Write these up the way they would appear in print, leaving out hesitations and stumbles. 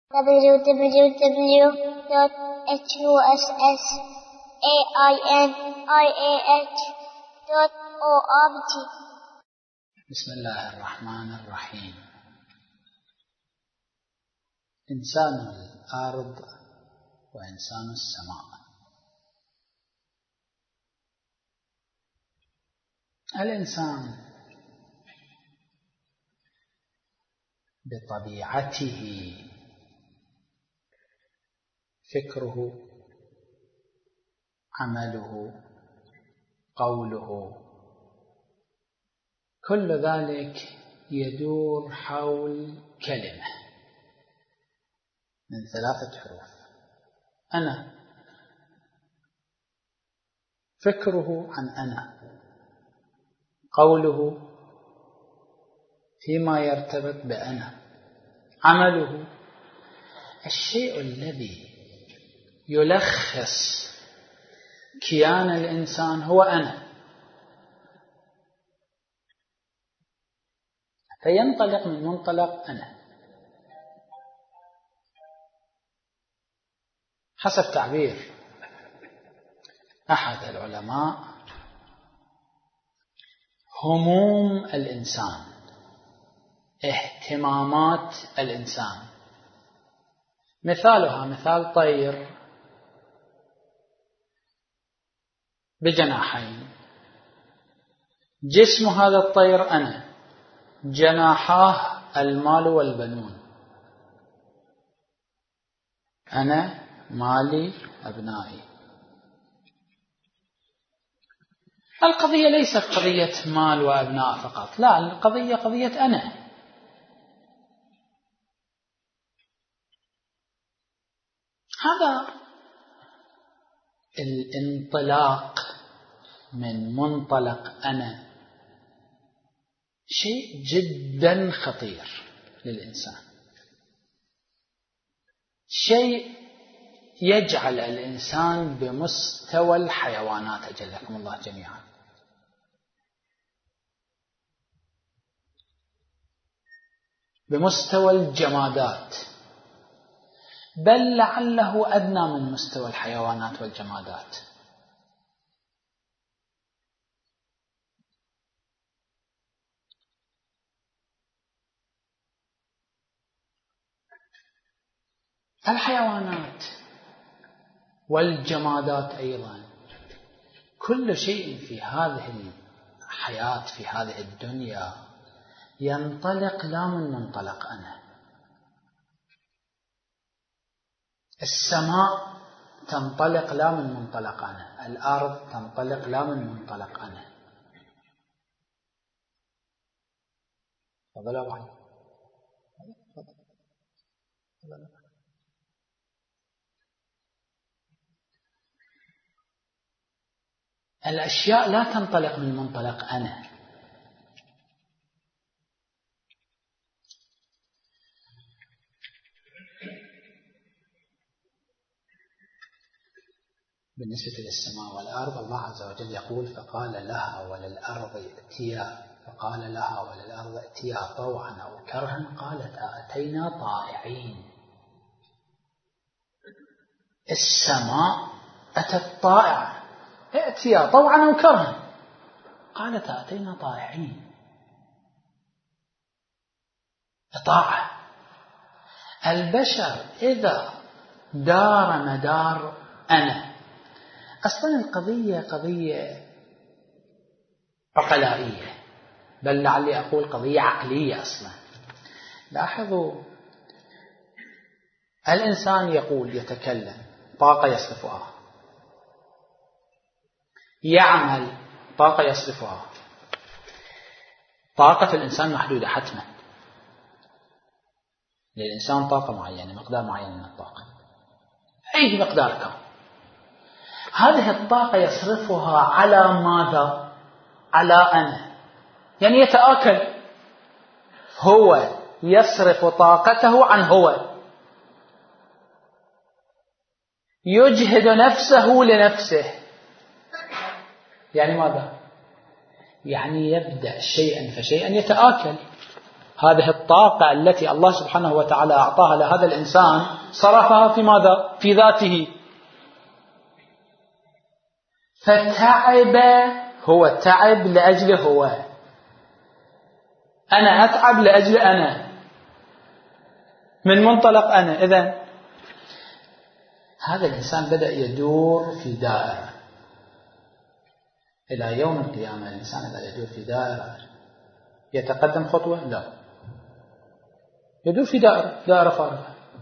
www.husainiah.org. بسم الله الرحمن الرحيم. إنسان الأرض وإنسان السماء. الإنسان بطبيعته فكره، عمله، قوله، كل ذلك يدور حول كلمة من 3 حروف: أنا. فكره عن أنا، قوله فيما يرتبط بأنا، عمله. الشيء الذي يلخص كيان الإنسان هو أنا، فينطلق من منطلق أنا. حسب تعبير أحد العلماء، هموم الإنسان، اهتمامات الإنسان، مثالها مثال طير بجناحين. جسم هذا الطير أنا، جناحاه المال والبنون. أنا، مالي، أبنائي. القضية ليست قضية مال وأبناء فقط، لا، القضية قضية أنا. هذا الانطلاق من منطلق أنا شيء جدا خطير للإنسان، شيء يجعل الإنسان بمستوى الحيوانات، أجلكم الله جميعا. بمستوى الجمادات، بل لعله أدنى من مستوى الحيوانات والجمادات. الحيوانات والجمادات أيضا، كل شيء في هذه الحياة، في هذه الدنيا، ينطلق لا من منطلق أنا. السماء تنطلق لا من منطلق أنا، الأرض تنطلق لا من منطلق أنا. تفضل أبو علي. الأشياء لا تنطلق من منطلق أنا. بالنسبة للسماء والأرض، الله عز وجل يقول: فقال لها وللأرض ائتيا، فقال لها وللأرض ائتيا طوعا أو كرها قالتا أتينا طائعين. السماء أتت طائعة، ائتيا طوعا أو كرها قالتا أتينا طائعين. طاعة. البشر إذا دار مدار أنا، أصلا القضية قضية عقلائية، بل لعلي أقول قضية عقلية أصلا. لاحظوا، الإنسان يقول، يتكلم، طاقة يصرفها، يعمل، طاقة يصرفها. طاقة الإنسان محدودة حتما، للإنسان طاقة معينة، مقدار معين من الطاقة، أي مقدار كان. هذه الطاقة يصرفها على ماذا؟ على أنا. يعني يتآكل، هو يصرف طاقته عن هو، يجهد نفسه لنفسه. يعني ماذا؟ يعني يبدأ شيئا فشيئا يتآكل. هذه الطاقة التي الله سبحانه وتعالى أعطاها لهذا الإنسان صرفها في ماذا؟ في ذاته. فتعب، هو تعب لأجله هو، أنا أتعب لأجل أنا، من منطلق أنا. إذن هذا الإنسان بدأ يدور في دائرة إلى يوم القيامة. الإنسان إذا يدور في دائرة يتقدم خطوة؟ لا، يدور في دائرة فارغة.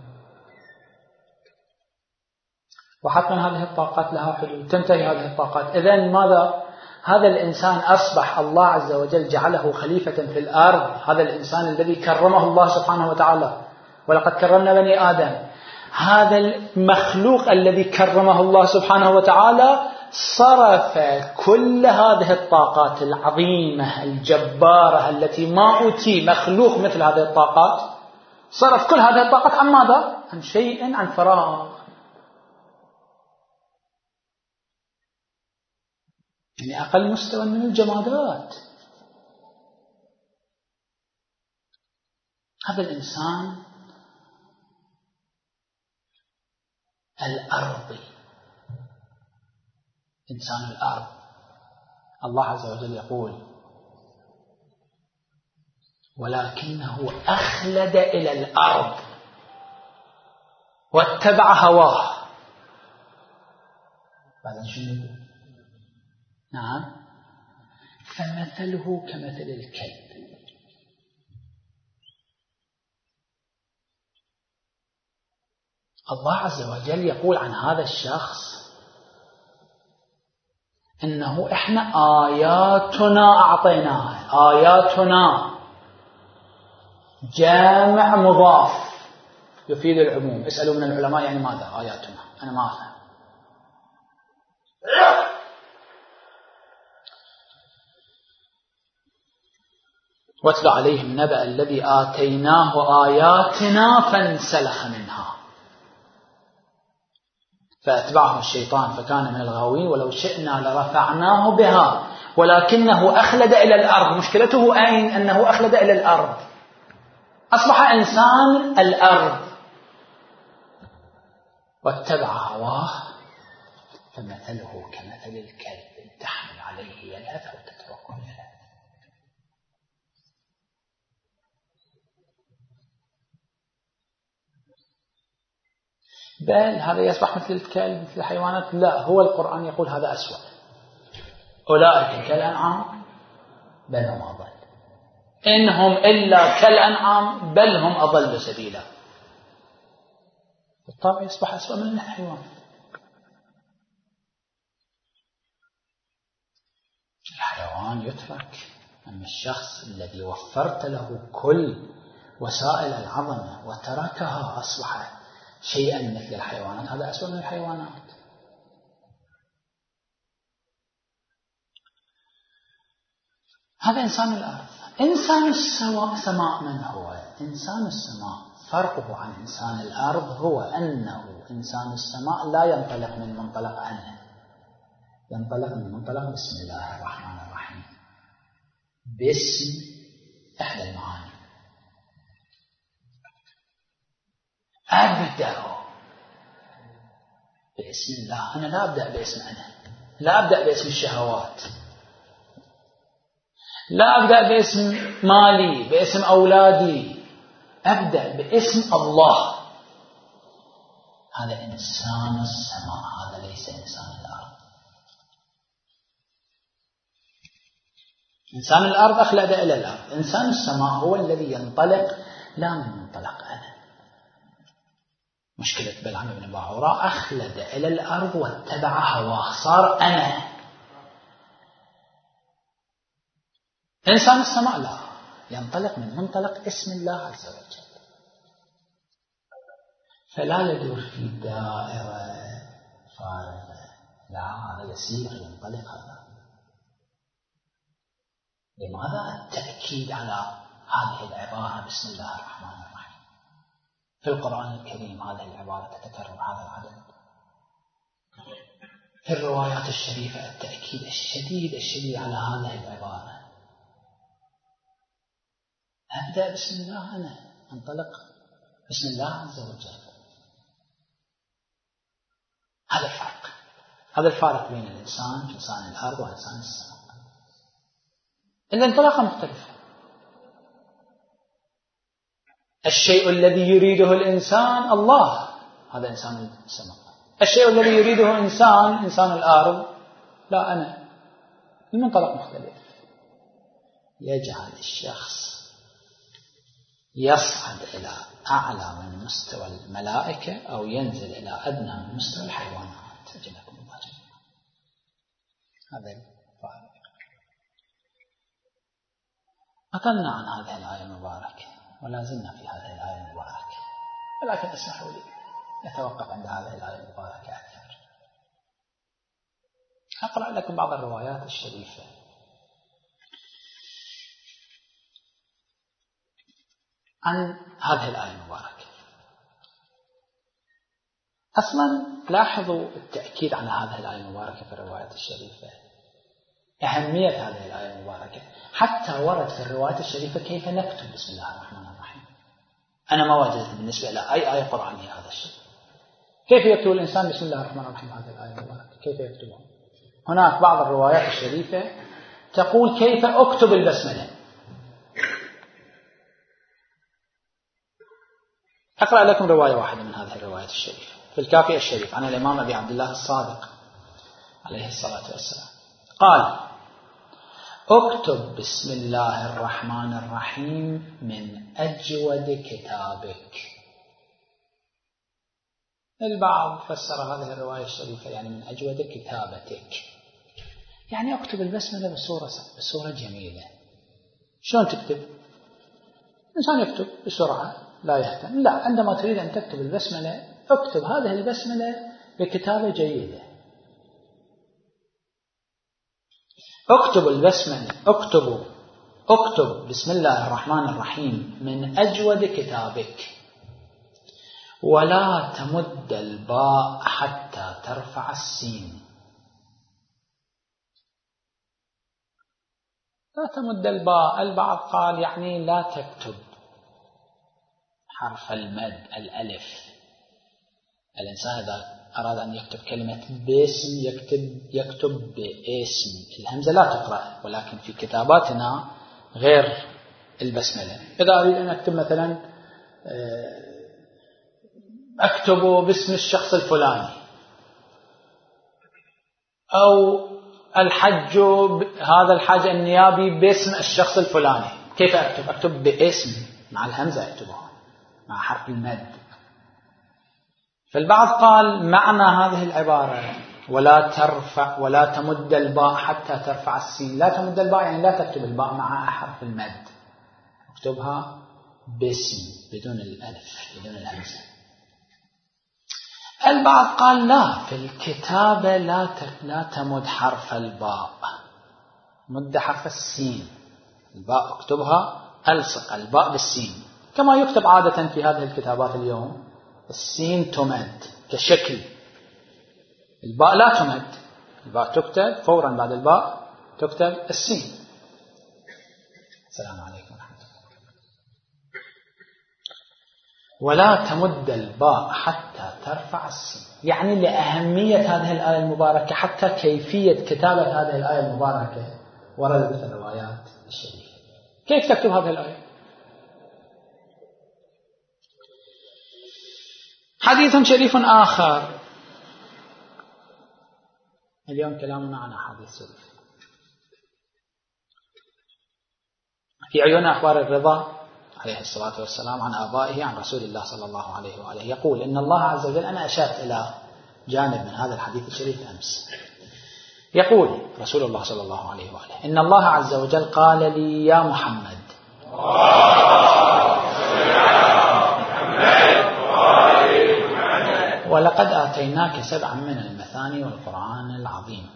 وحتما هذه الطاقات لها حدود، تنتهي هذه الطاقات. إذن ماذا؟ هذا الإنسان أصبح الله عز وجل جعله خليفة في الأرض. هذا الإنسان الذي كرمه الله سبحانه وتعالى، ولقد كرمنا بني آدم. هذا المخلوق الذي كرمه الله سبحانه وتعالى صرف كل هذه الطاقات العظيمة الجبارة التي ما أوتي مخلوق مثل هذه الطاقات، صرف كل هذه الطاقات عن ماذا؟ عن شيء، عن فراغ. يعني أقل مستوى من الجمادات. هذا الإنسان الأرضي، إنسان الأرض. الله عز وجل يقول: ولكنه أخلد إلى الأرض واتبع هواه. بعدين شنو يقول؟ نعم، فمثله كمثل الكلب. الله عز وجل يقول عن هذا الشخص إنه إحنا آياتنا أعطيناها. آياتنا جامع مضاف يفيد العموم. اسألوا من العلماء يعني ماذا آياتنا، أنا ما أفهم. واتل عليهم نبأ الذي آتيناه آياتنا فانسلخ منها فأتبعه الشيطان فكان من الغاوين ولو شئنا لرفعناه بها ولكنه أخلد إلى الأرض. مشكلته أين؟ أنه أخلد إلى الأرض، أصبح إنسان الأرض واتبع هواه فمثله كمثل الكلب إن تحمل عليه يلهث أو تتركه يلهث. بل هذا يصبح مثل الكلب مثل الحيوانات؟ لا، هو القرآن يقول هذا أسوأ. أولئك كالأنعام بل هم أضل، إنهم إلا كالأنعام بل هم أضل سبيلا. بالطبع يصبح أسوأ من الحيوان. الحيوان يترك، أما الشخص الذي وفرت له كل وسائل العظمة وتركها أصبح شيئا مثل الحيوانات، هذا أسوأ من الحيوانات. هذا إنسان الأرض. إنسان السماء من هو؟ إنسان السماء فرقه عن إنسان الأرض هو أنه إنسان السماء لا ينطلق من منطلق أنا، ينطلق من منطلق بسم الله الرحمن الرحيم، باسم إحدى المعاني. أبدأ باسم الله. أنا لا أبدأ باسم أنا، لا أبدأ باسم الشهوات، لا أبدأ باسم مالي، باسم أولادي، أبدأ باسم الله. هذا إنسان السماء، هذا ليس إنسان الأرض. إنسان الأرض أخلد إلى الأرض، إنسان السماء هو الذي ينطلق لا من منطلق أنا. مشكلة بلعام بن باعوراء أخلد إلى الأرض واتبع هواه، صار أنا. إنسان السماء لا، ينطلق من منطلق اسم الله عز وجل. فلا يدور في دائرة فارغة، لا، هذا يسير ينطلق. هذا لماذا التأكيد على هذه العبارة بسم الله الرحمن الرحيم؟ في القرآن الكريم هذه العبارة تتكرر هذا العدد. في الروايات الشريفة التأكيد الشديد على هذه العبارة. أبدأ بسم الله، أنا أنطلق بسم الله عز وجل. هذا الفرق، هذا الفارق بين الإنسان إنسان الأرض وإنسان السماء. الانطلاقة مختلفة. الشيء الذي يريده الإنسان الله، هذا إنسان السماء. الشيء الذي يريده إنسان الأرض، لا أنا. المنطلق مختلف. يجعل الشخص يصعد إلى أعلى من مستوى الملائكة أو ينزل إلى أدنى من مستوى الحيوانات. أجلكم الله جميعا. هذا الفارق. أطلنا عن هذه الآية المباركة ولا زلنا في هذه الآية المباركة، ولكن اسمحوا لي نتوقف عند هذه الآية المباركة أكثر. أقرأ لكم بعض الروايات الشريفة عن هذه الآية المباركة. أصلا لاحظوا التأكيد على هذه الآية المباركة في الروايات الشريفة، أهمية هذه الآية المباركة. حتى ورد في الروايات الشريفة كيف نكتب بسم الله الرحمن الرحيم. أنا ما وجدت بالنسبة إلى أي آية قرآنية هذا الشيء. كيف يكتب الإنسان بسم الله الرحمن الرحيم هذه الآية المباركة؟ كيف يكتبها؟ هناك بعض الروايات الشريفة تقول كيف أكتب البسملة. أقرأ لكم رواية واحدة من هذه الروايات الشريفة في الكافي الشريف عن الإمام أبي عبد الله الصادق عليه الصلاة والسلام قال: اكتب بسم الله الرحمن الرحيم من أجود كتابك. البعض فسر هذه الرواية الشريفة يعني من أجود كتابتك، يعني اكتب البسملة بصورة جميلة. شلون تكتب؟ الإنسان يكتب بسرعة لا يهتم، لا، عندما تريد أن تكتب البسملة اكتب هذه البسملة بكتابة جيدة. اكتب البسملة، اكتب بسم الله الرحمن الرحيم من أجود كتابك، ولا تمد الباء حتى ترفع السين. لا تمد الباء. البعض قال يعني لا تكتب حرف المد الألف. الإنسان إذا أراد أن يكتب كلمة باسم يكتب باسم، الهمزة لا تقرأ، ولكن في كتاباتنا غير البسملة. إذا أريد أن أكتب مثلا أكتب باسم الشخص الفلاني، أو الحج هذا الحج النيابي باسم الشخص الفلاني، كيف أكتب؟ أكتب باسم مع الهمزة، أكتبها مع حرف المد. فالبعض قال معنى هذه العبارة ولا تمد الباء حتى ترفع السين. لا تمد الباء يعني لا تكتب الباء مع حرف المد، اكتبها باسم بدون الألف بدون الهمزة. البعض قال لا، في الكتابة لا تمد حرف الباء، مد حرف السين. الباء اكتبها، ألصق الباء بالسين كما يكتب عادة في هذه الكتابات اليوم. السين تمد كشكل، الباء لا تمد. الباء تكتب فورا بعد الباء تكتب السين. السلام عليكم ورحمة الله. ولا تمد الباء حتى ترفع السين، يعني لأهمية هذه الآية المباركة حتى كيفية كتابة هذه الآية المباركة وردت في الروايات الشريفة. كيف تكتب هذه الآية؟ حديث شريف آخر. اليوم كلامنا عن أحاديث شريفة. في عيون أخبار الرضا عليه الصلاة والسلام عن آبائه عن رسول الله صلى الله عليه وآله يقول إن الله عز وجل، أنا أشرت إلى جانب من هذا الحديث الشريف أمس، يقول رسول الله صلى الله عليه وآله إن الله عز وجل قال لي يا محمد ولقد آتيناك 7 من المثاني والقرآن العظيم،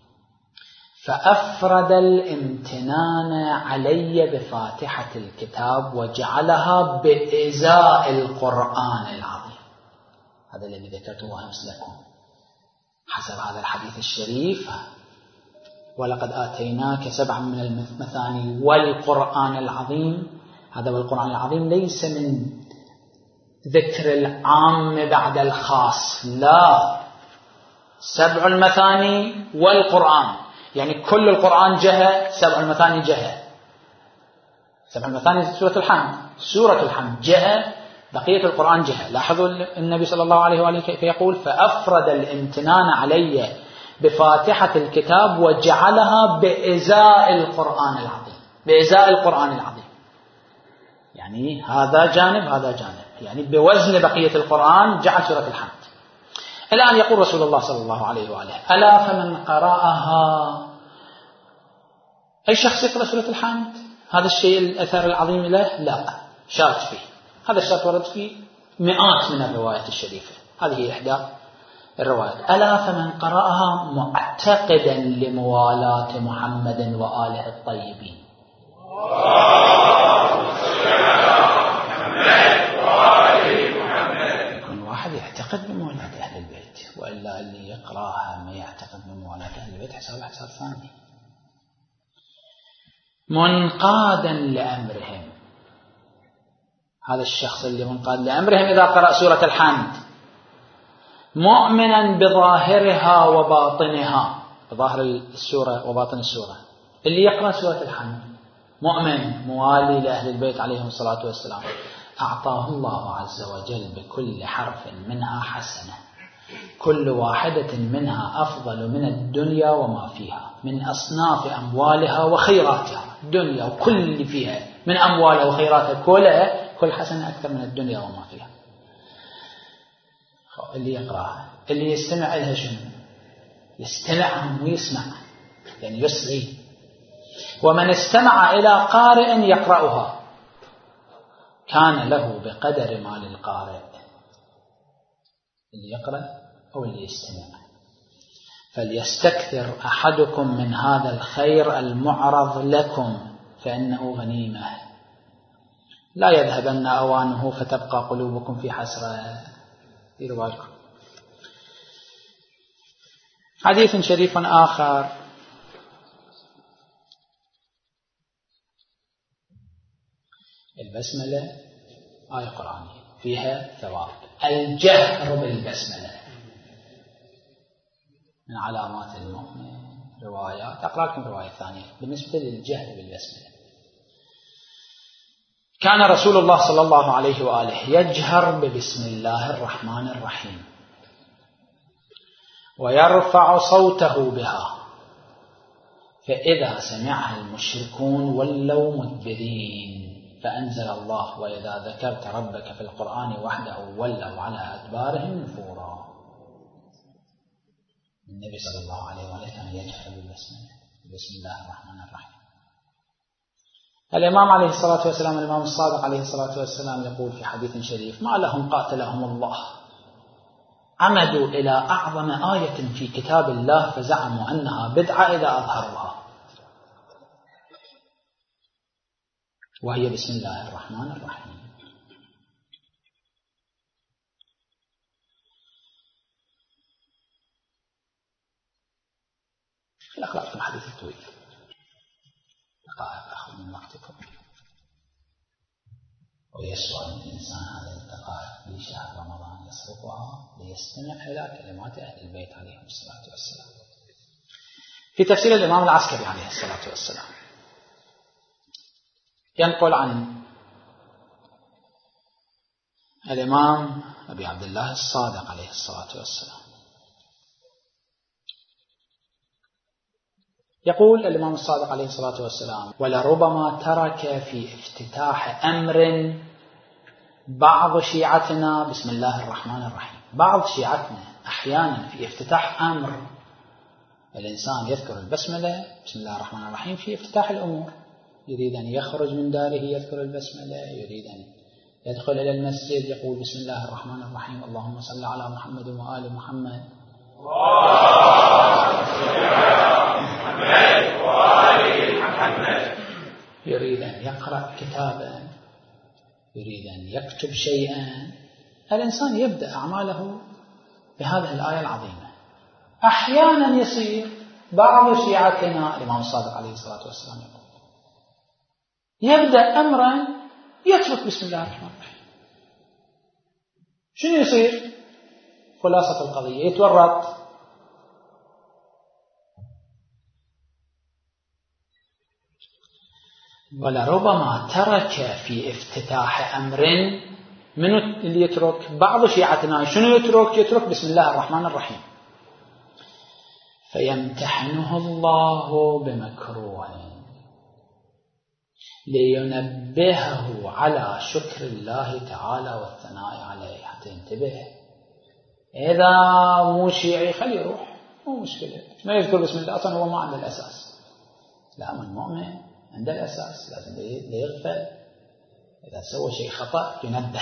فأفرد الامتنان علي بفاتحة الكتاب وجعلها بإزاء القرآن العظيم. هذا الذي ذكرته أمس لكم حسب هذا الحديث الشريف. ولقد آتيناك 7 من المثاني والقرآن العظيم، هذا والقرآن العظيم ليس من ذكر العام بعد الخاص، لا، 7 المثاني والقرآن، يعني كل القرآن جهة، 7 المثاني جهة. 7 المثاني سورة الحمد، سورة الحمد جهة، بقية القرآن جهة. لاحظوا النبي صلى الله عليه وآله كيف يقول: فأفرد الامتنان علي بفاتحة الكتاب وجعلها بإزاء القرآن العظيم، بإزاء القرآن العظيم، يعني هذا جانب هذا جانب، يعني بوزن بقية القرآن جعل سورة الحمد. الآن يقول رسول الله صلى الله عليه وآله: ألا فمن قرأها، أي شخص يقرأ سورة الحمد، هذا الشيء الأثر العظيم له؟ لا، شرط فيه، هذا الشرط ورد فيه مئات من الروايات الشريفة، هذه إحدى الروايات. ألا فمن قرأها معتقدا لموالاة محمد وآله الطيبين. يكون واحد يعتقد بموالاة أهل البيت، وإلا اللي يقرأها ما يعتقد بموالاة أهل البيت حساب حساب ثاني. منقادا لأمرهم، هذا الشخص اللي منقاد لأمرهم إذا قرأ سورة الحمد، مؤمنا بظاهرها وباطنها، بظاهر السورة وباطن السورة. اللي يقرأ سورة الحمد مؤمن موالي لأهل البيت عليهم الصلاة والسلام، أعطاه الله عز وجل بكل حرف منها حسنة، كل واحدة منها أفضل من الدنيا وما فيها من أصناف أموالها وخيراتها. الدنيا وكل اللي فيها من أموالها وخيراتها كل حسنة أكثر من الدنيا وما فيها. اللي يقرأها، اللي يستمع لها شنو؟ يستمعهم ويسمع، يعني يصغي. ومن استمع إلى قارئ يقرأها كان له بقدر ما للقارئ، اللي يقرأ أو اللي يستمع. فليستكثر أحدكم من هذا الخير المعرض لكم فإنه غنيمة، لا يذهبن أوانه فتبقى قلوبكم في حسرة. ديروا بالكم. حديث شريف آخر: البسملة آية قرآنية فيها ثواب، الجهر بالبسملة من علامات المؤمن. روايات، أقرأ لكم رواية ثانية بالنسبة للجهر بالبسملة. كان رسول الله صلى الله عليه وآله يجهر ببسم الله الرحمن الرحيم ويرفع صوته بها، فإذا سمعها المشركون ولوا مدبرين، فأنزل الله: وإذا ذكرت ربك في القرآن وحده ولوا على أدبارهم نفورا. النبي صلى الله عليه وآله كان يجهر بسم الله الرحمن الرحيم. الإمام عليه الصلاة والسلام، الإمام الصادق عليه الصلاة والسلام يقول في حديث شريف: ما لهم قاتلهم الله عمدوا إلى أعظم آية في كتاب الله فزعموا أنها بدعة إذا أظهروها، وهي بسم الله الرحمن الرحيم. أقرأ لكم حديث طويل، دقائق أخذ من وقتكم، ويسوى أن الإنسان هذه الدقائق في شهر رمضان يصرفها ليستمع إلى كلمات أهل البيت عليهم الصلاة والسلام. في تفسير الإمام العسكري عليه الصلاة والسلام ينقل عن الإمام أبي عبد الله الصادق عليه الصلاة والسلام، يقول الإمام الصادق عليه الصلاة والسلام: ولربما ترك في افتتاح أمر بعض شيعتنا بسم الله الرحمن الرحيم. بعض شيعتنا أحيانا في افتتاح أمر الإنسان يذكر البسملة بسم الله الرحمن الرحيم في افتتاح الأمور، يريد أن يخرج من داره يذكر البسملة، يريد أن يدخل إلى المسجد يقول بسم الله الرحمن الرحيم اللهم صل على محمد وآل محمد، يريد أن يقرأ كتابا، يريد أن يكتب شيئا. الإنسان يبدأ أعماله بهذه الآية العظيمة. أحيانا يصير بعض شيعتنا الإمام الصادق عليه الصلاة والسلام يبدأ أمرا يترك بسم الله الرحمن الرحيم، شنو يصير؟ خلاصة القضية يتورط. ولربما ترك في افتتاح أمر، من اللي يترك؟ بعض شيعتنا شنو يترك؟ يترك بسم الله الرحمن الرحيم، فيمتحنه الله بمكروه لينبهه على شكر الله تعالى والثناء عليه، حتى ينتبه. إذا مو شيعي خليه يروح، مو مشكلة، ما يذكر بسم الله، أصلا هو ما عنده الأساس. لا، من مؤمن عنده الأساس، لازم يغفل إذا سوى شيء خطأ ينبه.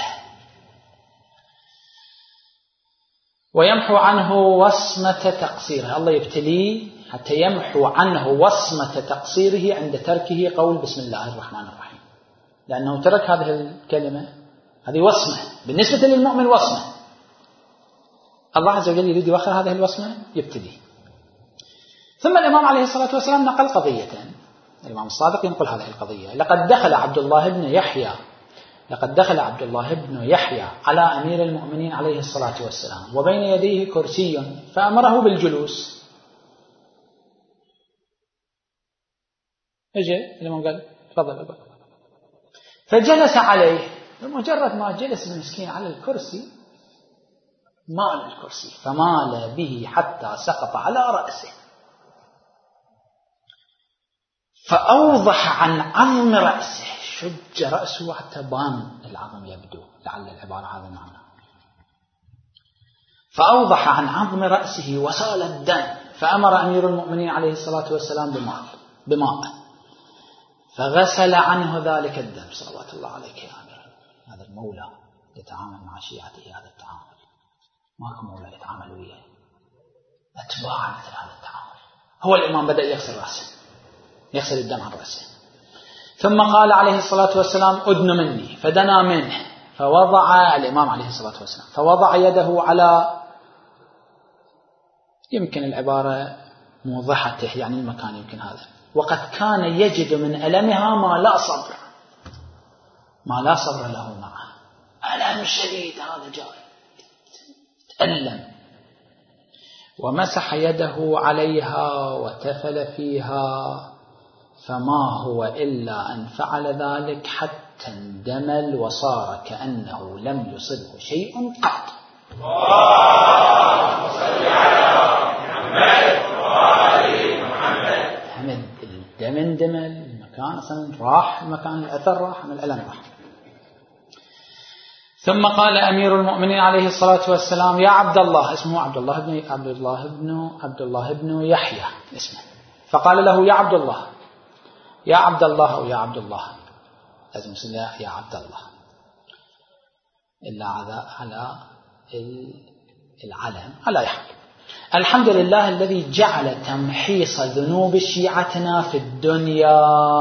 ويمحو عنه وصمة تقصيره، الله يبتليه حتى يمحو عنه وصمة تقصيره عند تركه قول بسم الله الرحمن الرحيم، لأنه ترك هذه الكلمة، هذه وصمة بالنسبة للمؤمن، وصمة الله عز وجل يريد يوخر هذه الوصمة، يبتليه. ثم الإمام عليه الصلاة والسلام نقل قضية، الإمام الصادق ينقل هذه القضية: لقد دخل عبد الله بن يحيى على أمير المؤمنين عليه الصلاة والسلام وبين يديه كرسي فأمره بالجلوس. اجى الإمام قال تفضل، فجلس عليه. بمجرد ما جلس المسكين على الكرسي مال الكرسي فمال به حتى سقط على رأسه، فأوضح عن عظم رأسه، شج رأسه حتى بان العظم يبدو، لعل العبارة هذا معنى. فأوضح عن عظم رأسه وسال الدم، فأمر أمير المؤمنين عليه الصلاة والسلام بماء فغسل عنه ذلك الدم. صلوات الله عليك يا أمير. هذا المولى يتعامل مع شيعته هذا التعامل، ماكو مولى يتعامل وياه أتباع مثل هذا التعامل. هو الإمام بدأ يغسل رأسه، يغسل الدم عن رأسه، ثم قال عليه الصلاة والسلام أدن مني، فدنا منه، فوضع الإمام عليه الصلاة والسلام فوضع يده على، يمكن العبارة موضحته يعني المكان يمكن هذا، وقد كان يجد من ألمها ما لا صبر له معه، ألم شديد هذا جاي تألم، ومسح يده عليها وتفل فيها، فما هو إلا أن فعل ذلك حتى اندمل وصار كأنه لم يصبه شيء قط. اللهم صل على محمد وآل محمد. حمد الدم اندمل، المكان أصلا راح، المكان الأثر راح، من الألم راح. ثم قال أمير المؤمنين عليه الصلاة والسلام: يا عبد الله، اسمه عبد الله بن يحيى اسمه، فقال له: يا عبد الله، يا عبد الله أو يا عبد الله، لازم يصير يا عبد الله، إلا على العلم على يحيى. الحمد لله الذي جعل تمحيص ذنوب شيعتنا في الدنيا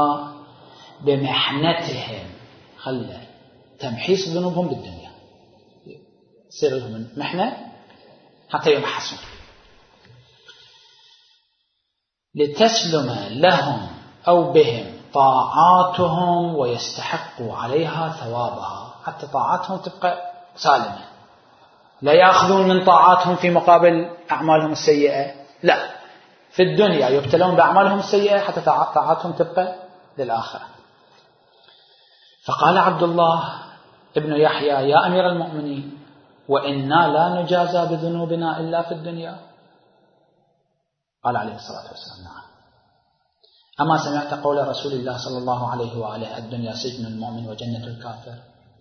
بمحنتهم، خلى تمحيص ذنوبهم بالدنيا، يصير لهم محنة حتى يمحصون، لتسلم لهم أو بهم طاعاتهم ويستحقوا عليها ثوابها، حتى طاعاتهم تبقى سالمة، لا يأخذون من طاعاتهم في مقابل أعمالهم السيئة، لا، في الدنيا يبتلون بأعمالهم السيئة حتى طاعاتهم تبقى للآخرة. فقال عبد الله ابن يحيى: يا أمير المؤمنين، وإنا لا نجازى بذنوبنا إلا في الدنيا؟ قال عليه الصلاة والسلام: نعم. أما سمعت قول رسول الله صلى الله عليه وآله: الدنيا سجن المؤمن وجنة الكافر؟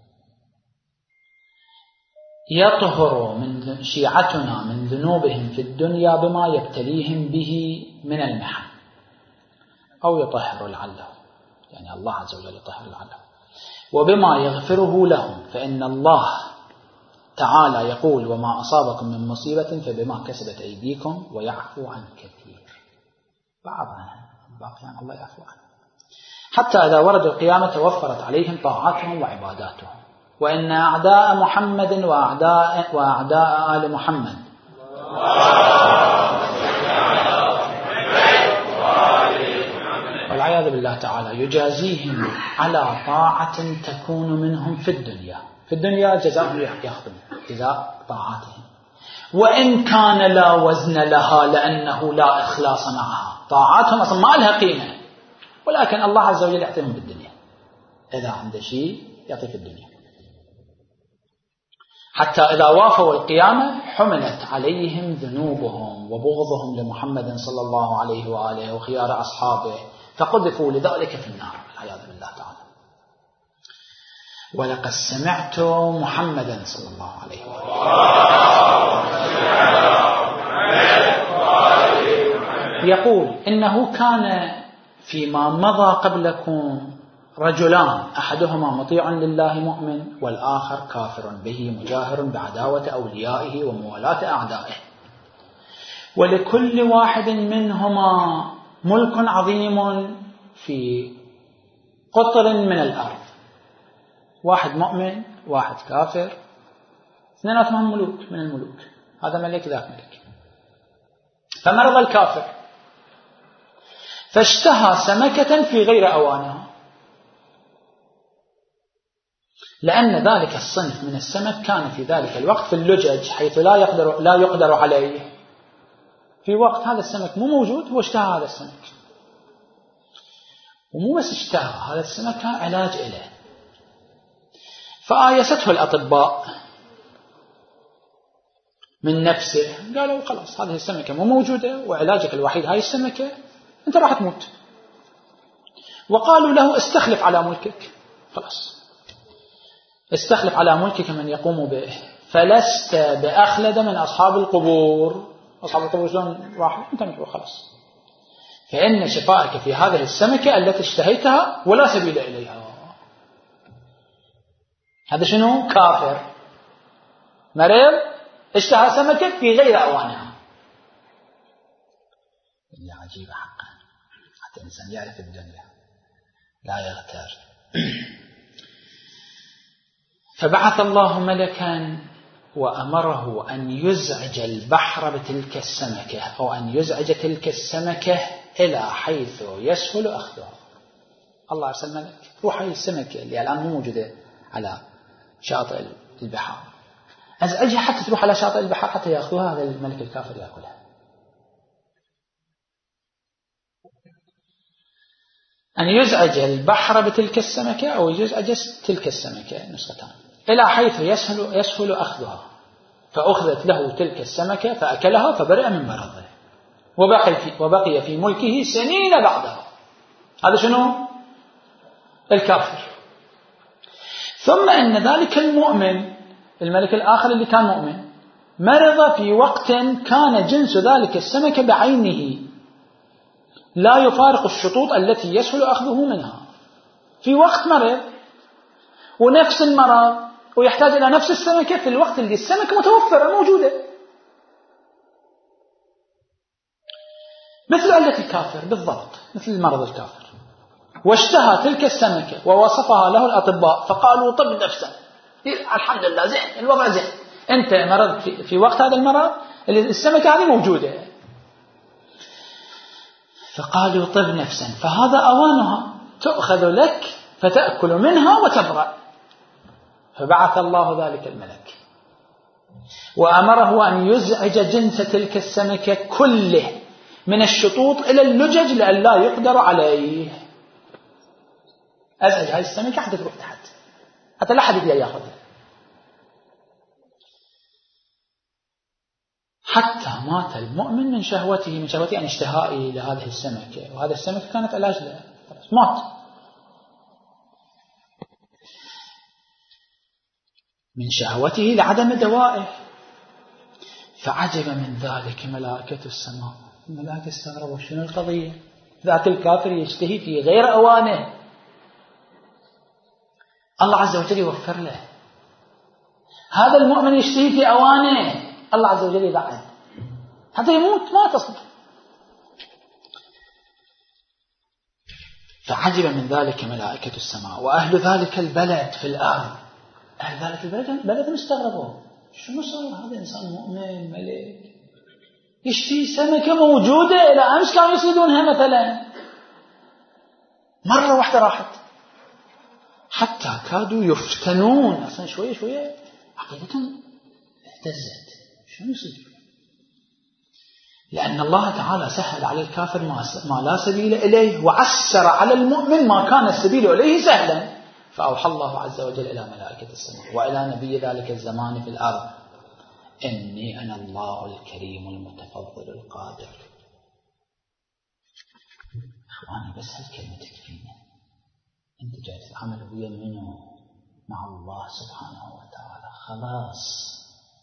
يطهر من شيعتنا من ذنوبهم في الدنيا بما يبتليهم به من المحن، أو يطهر لعله، يعني الله عز وجل يطهر لعله، وبما يغفره لهم، فإن الله تعالى يقول: وما أصابكم من مصيبة فبما كسبت أيديكم ويعفو عن كثير. بعضها باقي الله يعفو عنه، حتى إذا وردوا القيامة توفرت عليهم طاعاتهم وعباداتهم. وإن أعداء محمد وأعداء آل محمد والعياذ بالله تعالى يجازيهم على طاعة تكون منهم في الدنيا. في الدنيا جزاءهم يأخذون جزاء طاعاتهم، وإن كان لا وزن لها لأنه لا إخلاص معها. طاعاتهم أصلا ما لها قيمة، ولكن الله عز وجل يعطيهم بالدنيا. إذا عنده شيء يعطي في الدنيا، حتى إذا وافوا القيامة حملت عليهم ذنوبهم وبغضهم لمحمد صلى الله عليه وآله وخيار أصحابه، فقذفوا لذلك في النار والعياذ بالله تعالى. ولقد سمعت محمدا صلى الله عليه وآله يقول إنه كان فيما مضى قبلكم رجلان أحدهما مطيع لله مؤمن، والآخر كافر به مجاهر بعداوة أوليائه وموالاة أعدائه، ولكل واحد منهما ملك عظيم في قطر من الأرض. واحد مؤمن واحد كافر، اثنيناتهم ملوك من الملوك، هذا ملك ذاك ملك. فمرض الكافر فاشتهى سمكة في غير أوانها، لأن ذلك الصنف من السمك كان في ذلك الوقت في اللجج حيث لا يقدر عليه. في وقت هذا السمك مو موجود، هو اشتهى هذا السمك، ومو بس اشتهى هذا السمك كان علاج إله. فآيسته الأطباء من نفسه، قالوا خلاص هذه السمكة مو موجودة وعلاجك الوحيد هاي السمكة، أنت راح تموت. وقالوا له استخلف على ملكك، خلاص استخلف على ملكك من يقوم به، فلست بأخلد من أصحاب القبور. أصحاب القبور شلون راح؟ أنت متروح خلاص، فإن شفائك في هذه السمكة التي اشتهيتها ولا سبيل إليها. هذا شنو؟ كافر مريض اشتهى سمكة في غير أوانها. اللي عجيبة حقا، حتى الإنسان يعرف الدنيا لا يغتر. فبعث الله ملكا وأمره أن يزعج البحر بتلك السمكة، أو أن يزعج تلك السمكة إلى حيث يسهل أخذها. الله أرسل ملك، روح هاي السمكة اللي الآن مو موجودة على شاطئ البحر، أزعجها حتى تروح على شاطئ البحر حتى يأخذها هذا الملك الكافر يأكلها. أن يزعج البحر بتلك السمكة أو يزعج تلك السمكة، نسختان، إلى حيث يسهل أخذها، فأخذت له تلك السمكة فأكلها فبرئ من مرضه، وبقي في ملكه سنين بعدها. هذا شنو؟ الكافر. ثم أن ذلك المؤمن، الملك الآخر اللي كان مؤمن، مرض في وقت كان جنس ذلك السمكة بعينه لا يفارق الشطوط التي يسهل أخذه منها. في وقت مرض ونفس المرض ويحتاج إلى نفس السمكة في الوقت اللي السمكة متوفرة موجودة، مثل علة الكافر بالضبط، مثل مرض الكافر. واشتهى تلك السمكة ووصفها له الأطباء فقالوا طب نفسا، الحمد لله زين الوضع زين، أنت مرض في وقت هذا المرض اللي السمكة هذه موجودة. فقالوا طب نفسا، فهذا أوانها تأخذ لك فتأكل منها وتبرأ. فبعث الله ذلك الملك وأمره أن يزعج جنس تلك السمكة كله من الشطوط إلى اللجج لأن لا يقدر عليه. أزعج هذه السمكة حتى تروح تحت، حتى لا حد يقدر يأخذها، حتى مات المؤمن من شهوته أن اشتهائه لهذه السمكة، وهذه السمكة كانت علاج له، مات من شهوته لعدم دوائه. فعجب من ذلك ملائكة السماء، الملائكة استغربوا شنو القضية، ذاك الكافر يشتهي في غير أوانه، الله عز وجل يوفر له. هذا المؤمن يشتهي في أوانه، الله عز وجل يبعد حتى يموت ما تصدق. فعجب من ذلك ملائكة السماء وأهل ذلك البلد في الأرض. أهل ذلك البلد مستغربوا، شنو صار هذا إنسان مؤمن ملك يشتهي سمكة موجودة إلى أمس كانوا يصيدونها مثلا، مرة واحدة راحت، حتى كادوا يفتنون. أصلا شوية شوية عقيدتهم اهتزت. شنو يصير؟ لأن الله تعالى سهل على الكافر ما لا سبيل إليه، وعسر على المؤمن ما كان السبيل إليه سهلا. فأوحى الله عز وجل إلى ملائكة السماء وإلى نبي ذلك الزمان في الأرض: إني أنا الله الكريم المتفضل القادر. إخواني بس هالكلمة تكفينا. أنت جاي تتعامل ويا منه؟ مع الله سبحانه وتعالى. خلاص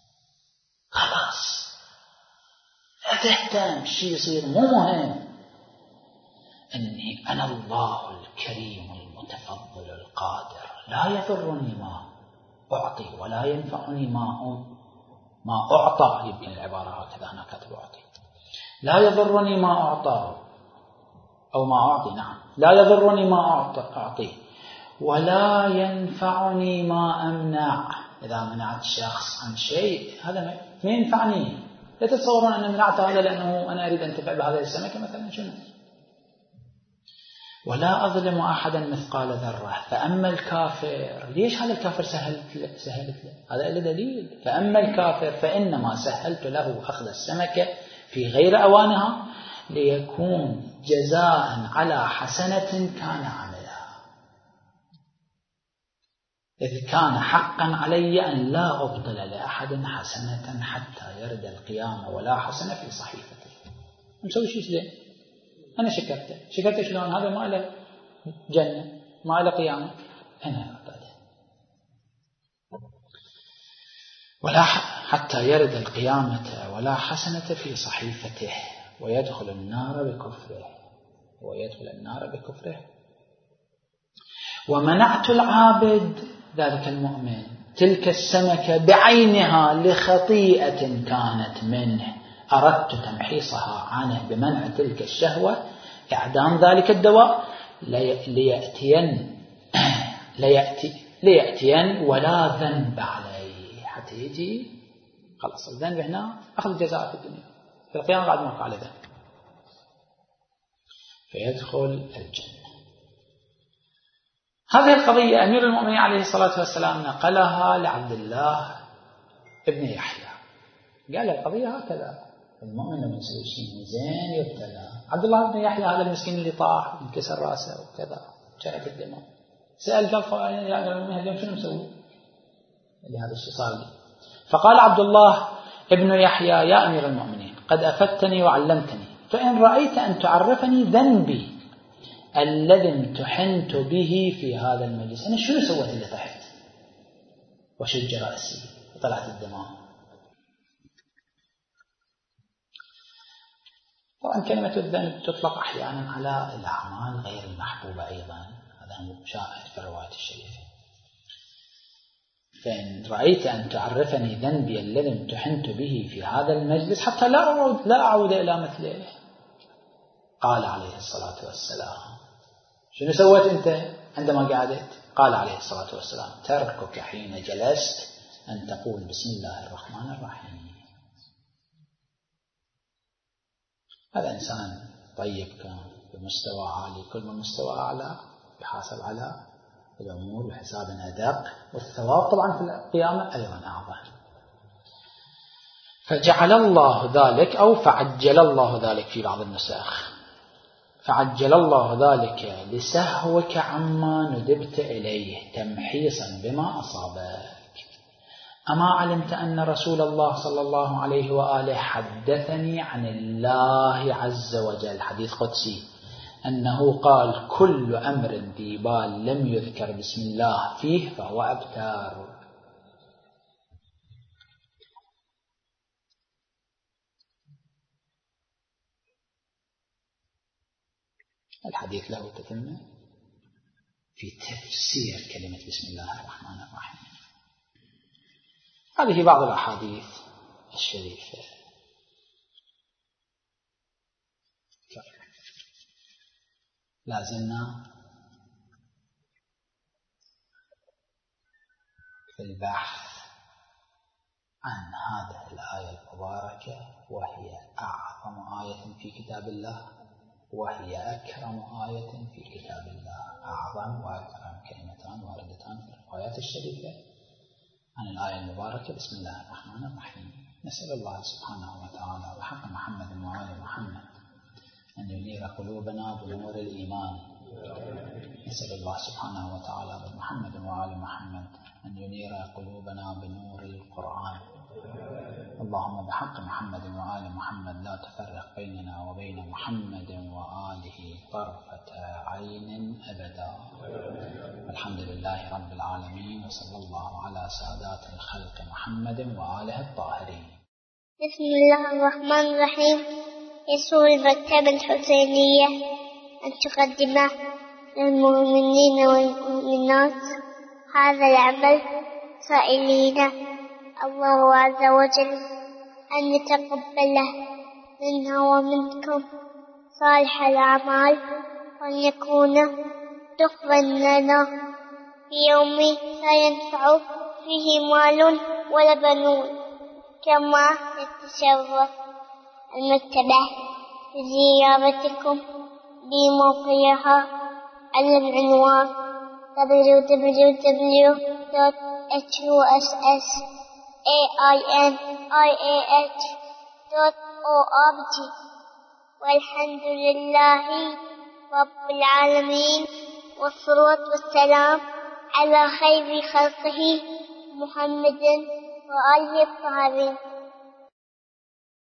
لا تهتم شيء يصير، مو مهم. إني أنا الله الكريم المتفضل القادر، لا يضرني ما أعطي ولا ينفعني ما أعطى. يبين العبارة هكذا، أنا كاتب أعطي. لا يضرني ما أعطى أو ما أعطي، نعم، لا يضرني ما أعطي ولا ينفعني ما أمنع. إذا منعت شخص عن شيء هذا ما ينفعني. لا تتصورون أن منعت هذا لأنه أنا أريد أن أنتفع بهذا السمكة مثلا، شنو؟ ولا أظلم أحدا مثقال ذرة. فأما الكافر، ليش هذا الكافر سهلت له؟ هذا إلا دليل. فأما الكافر فإنما سهلت له أخذ السمكة في غير أوانها ليكون جزاء على حسنة كان عملها، إذ كان حقا علي أن لا أبطل لأحد حسنة حتى يرد القيامة ولا حسنة في صحيفته. مسوي شيء زين، أنا شكرته شلون؟ هذا ما له جنة، ما له قيامة، أنا أعطيته ولا حتى يرد القيامة ولا حسنة في صحيفته ويدخل النار بكفره. ومنعت العابد ذلك المؤمن تلك السمكة بعينها لخطيئة كانت منه، أردت تمحيصها عنه بمنع تلك الشهوة، إعدام ذلك الدواء، ليأتين ولا ذنب عليه. حتى يجي خلاص الذنب هنا أخذ جزاء في الدنيا، في القيامة بعد ما قال ذنب، فيدخل الجنة. هذه القضية أمير المؤمنين عليه الصلاة والسلام نقلها لعبد الله ابن يحيى. قال القضية هكذا: المؤمن لما يسوي شيء زين يبتلى. عبد الله ابن يحيى هذا المسكين اللي طاح انكسر راسه وكذا جرت الدماء، سأل قال يا أمير المؤمنين اليوم شنو مسوي اللي هذا الشيء صار لي؟ فقال عبد الله ابن يحيى: يا أمير المؤمنين قد أفدتني وعلمتني، فإن رأيت أن تعرفني ذنبي الذي امتحنت به في هذا المجلس. أنا شنو سويت اللي طحت وشج رأسي وطلعت الدماء؟ طبعا كلمة الذنب تطلق أحيانا على الأعمال غير المحبوبة أيضا، هذا شاهد في الرواية الشريفة. فإن رأيت أن تعرفني ذنبي الذي امتحنت به في هذا المجلس حتى لا أعود إلى مثله. قال عليه الصلاة والسلام: شنو سويت أنت عندما قعدت؟ قال عليه الصلاة والسلام: تركك حين جلست أن تقول بسم الله الرحمن الرحيم. هذا إنسان طيب كان بمستوى عالي، كل ما مستوى أعلى يحاسب على الأمور بحساب أدق، والثواب طبعا في القيامة أيضا أعظم. فجعل الله ذلك أو فعجل الله ذلك في بعض النسخ، فعجل الله ذلك لسهوك عما ندبت إليه تمحيصا بما أصابك. أما علمت أن رسول الله صلى الله عليه وآله حدثني عن الله عز وجل، حديث قدسي، أنه قال: كل أمر ذي بال لم يذكر بسم الله فيه فهو أبتار. الحديث له تتمة في تفسير كلمة بسم الله الرحمن الرحيم. هذه بعض الأحاديث الشريفة. لازلنا في البحث عن هذه الآية المباركة، وهي أعظم آية في كتاب الله وهي أكرم آية في كتاب الله، أعظم وأكرم كلمتان واردتان في الروايات الشريفة عن الآية المباركة. بسم الله الرحمن الرحيم. نسأل الله سبحانه وتعالى بحق محمد وآل محمد أن ينير قلوبنا بنور الإيمان. نسأل الله سبحانه وتعالى بمحمد وآل محمد أن ينير قلوبنا بنور القرآن. اللهم بحق محمد وآل محمد لا تفرق بيننا وبين محمد وآله طرفة عين أبدا. الحمد لله رب العالمين، وصلى الله على سادات الخلق محمد وآله الطاهرين. بسم الله الرحمن الرحيم. يسر المكتبة الحسينية أن تقدم للمؤمنين والمؤمنات هذا العمل، سائلين الله عز وجل أن يتقبله منا ومنكم صالح الأعمال، وأن يكون دخلا لنا في يوم لا ينفع فيه مال ولا بنون. كما يتشرف المكتبة بزيارتكم بموقعها على العنوان www.hussainih.org. والحمد لله رب العالمين، والصلاة والسلام على خير خلقه محمد وآله الطاهرين.